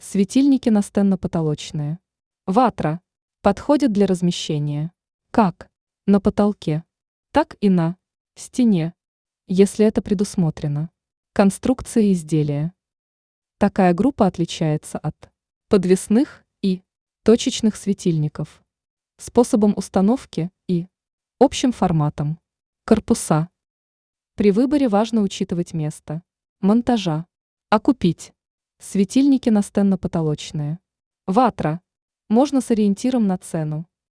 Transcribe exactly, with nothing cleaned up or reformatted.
Светильники настенно-потолочные. Ватра. Подходят для размещения. Как на потолке, так и на стене, если это предусмотрено. Конструкция изделия. Такая группа отличается от подвесных и точечных светильников способом установки и общим форматом. Корпуса. При выборе важно учитывать место монтажа. Окупить. Светильники настенно-потолочные. Ватра. Можно с ориентиром на цену.